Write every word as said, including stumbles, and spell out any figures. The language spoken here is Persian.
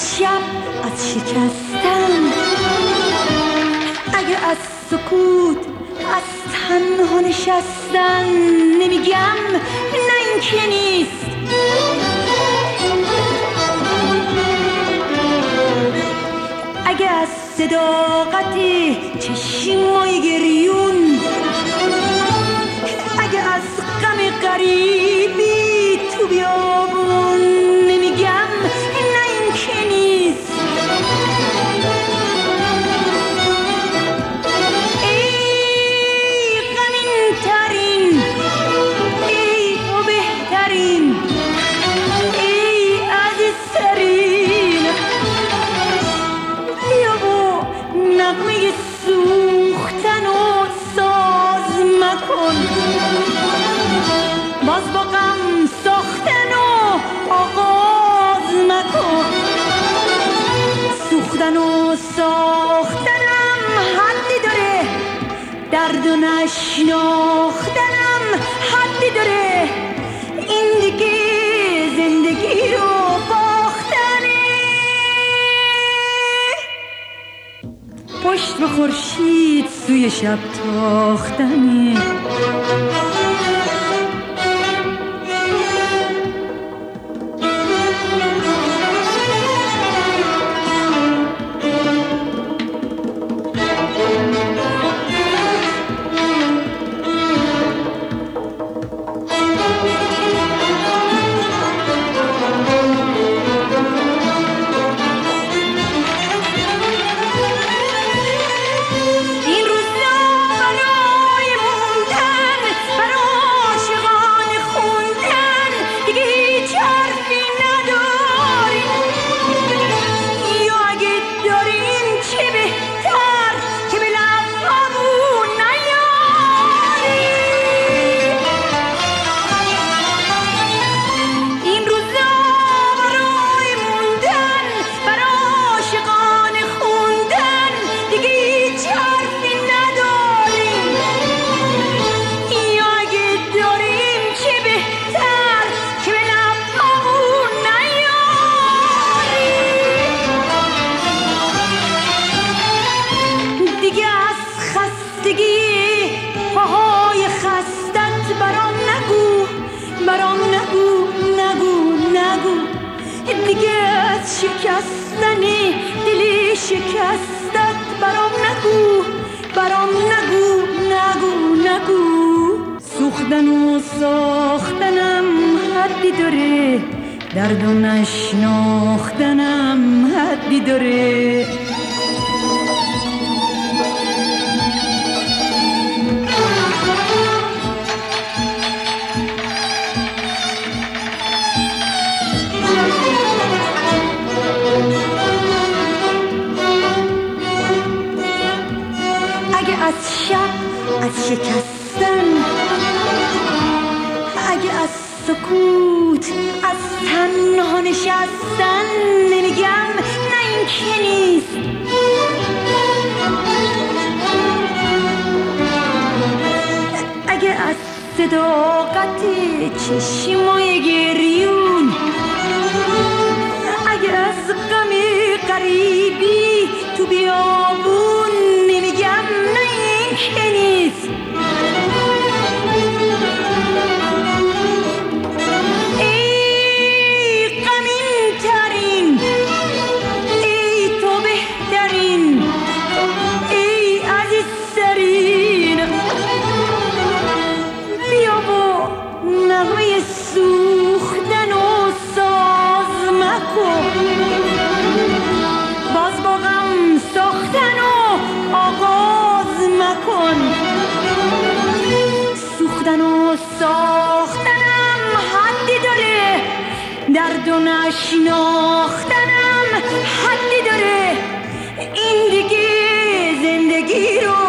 شب از شکستن، اگه از سکوت از تنها نشستن نمیگم نه این که نیست. اگه از صداقت چشمای گریون، اگه از غم غریبی تو بیابون نمیگم نه این که نیست. ای غمین ترین، ای تو بهترین، ای عزیز ترین، بیا با نغمه سوختن و ساز مکن، باز با غم ساختن و آغاز مکن. سوختن و ساختنم حدی داره، درد و نشناختنم حدی داره، این دیگه زندگی رو باختنه. پشت به خورشید سوی شب تاختنه. شکستنی دلی شکستت برام نگو، برام نگو نگو نگو. سوختن و ساختنم حدی داره، درد و نشناختنم حدی داره. از شب از شکستن، اگه از سکوت از تنها نشستن نمیگم نه این که نیست. اگه از صداقت چشمای گریون، اگه از غم غریبی تو بیابون نمیگم نه این که نیست. ای غمین ترین، ای تو بهترین، ای عزیز ترین، بیا با نغمه سوختن و ساز مکن، باز با غم ساختن و آغاز مکن. سوختن و ساختنم حدی داره، درد و نشناختنم حدی داره، این دیگه زندگی رو